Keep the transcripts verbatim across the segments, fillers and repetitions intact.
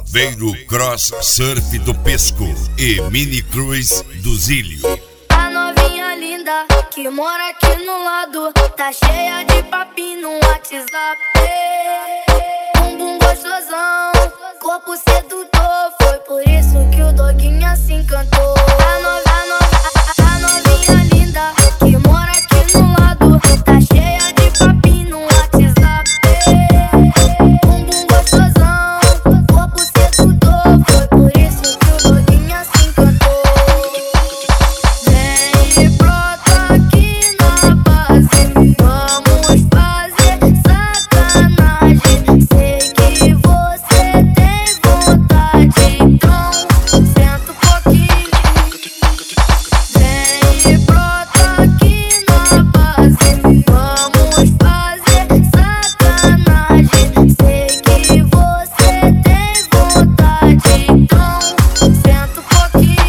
Saveiro Cross Surf do Pesco e Mini Cruise do Zílio. A novinha linda que mora aqui no lado tá cheia de papinho no WhatsApp. Bumbum gostosão, corpo sedutor, foi por isso que o doguinha se encantou. A, no, a, no, a, a novinha linda que mora aqui no lado tá cheia de papinho no WhatsApp. Bumbum gostosão, corpo sedutor, foi por isso que o doguinha se encantou. Vem e brota aqui na base, vamos fazer sacanagem. Sei que você tem vontade, então senta um pouquinho. Vem e brota aqui na base, vamos fazer sacanagem. Sei que você tem vontade, então senta um pouquinho.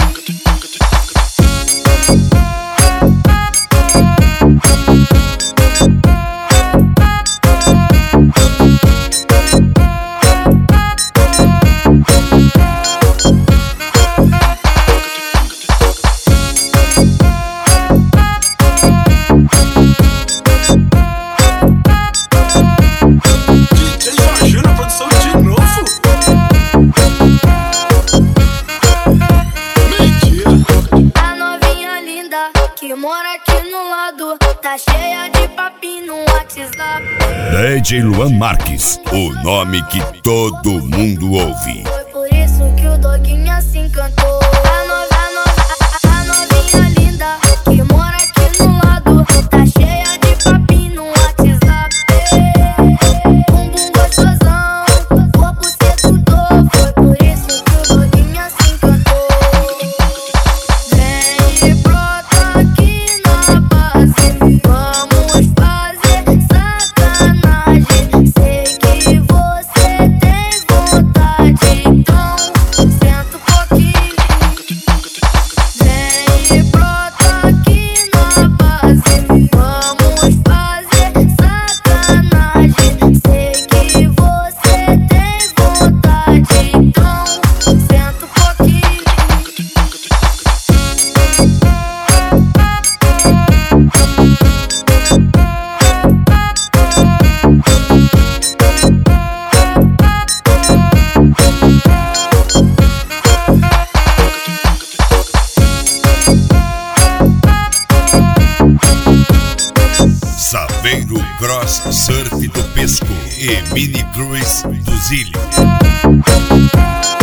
D J Jorginho na produção de novo. Mentira. A novinha linda que mora aqui no lado tá cheia de papinho no WhatsApp. D J Luan Marques, o nome que todo mundo ouve. Foi por isso que o doguinha se encantou. A, no, a, no, a, a novinha linda que mora aqui no lado tá cheia de papinho no WhatsApp. Bumbum gostosão, corpo sedutor, foi por isso que o doguinha se encantou. Vem e brota aqui na base, vamos fazer sacanagem. Sei que você tem vontade, então senta um pouquinho. Vem e brota aqui na base, vamos fazer sacanagem. Sei que você tem vontade, então senta um pouquinho. Saveiro Cross Surf do Pesco e Mini Cruise do Zílio.